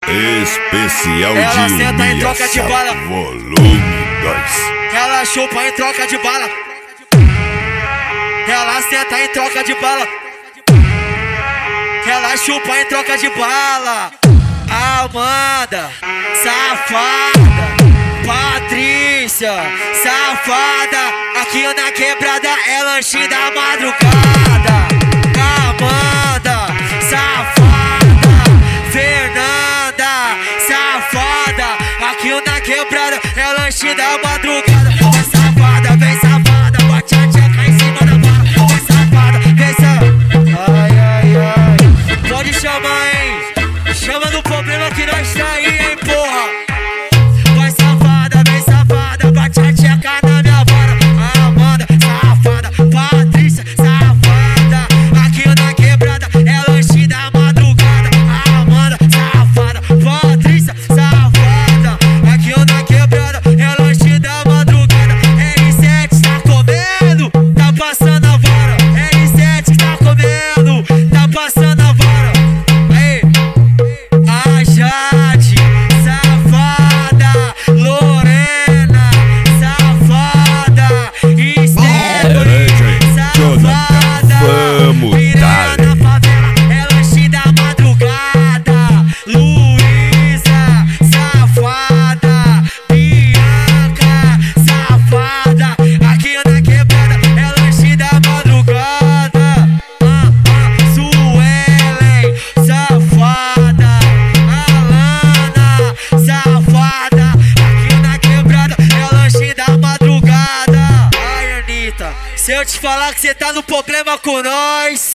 Especial ela de senta em troca de bala. Volume 2. Ela chupa em troca de bala. Ela senta em troca de bala. Ela chupa em troca de bala. Amanda, safada. Patrícia, safada. Aqui na quebrada é lanche da madrugada. Amanda, safada. Fernanda, safada. Aqui na quebrada é lanche da madrugada. Vem safada, vem safada. Bate a tcheca em cima da bala. Vem safada, vem safada. Ai, ai, ai. Pode chamar, hein? Chama no problema que nós tá aí, hein, porra. Vai safada, vem safada. Bate a tcheca na minha vara. Amanda, safada. Patrícia, safada. Aqui na quebrada é lanche da madrugada. Amanda, safada. Patrícia, safada. Aqui na quebrada é lanche da madrugada. R7 tá comendo, tá passando a vara. R7 tá comendo, tá passando a vara. Aí, a Jade, safada. Lorena, safada. Stephanie, safada. Vamos, Piranha na favela é lanche da madrugada. Luísa, safada. Bianca, safada. Aqui na quebrada é lanche da madrugada. Suelen, safada. Alana, safada. Aqui na quebrada é lanche da madrugada. Ai, Anitta, se eu te falar que cê tá no problema com nós.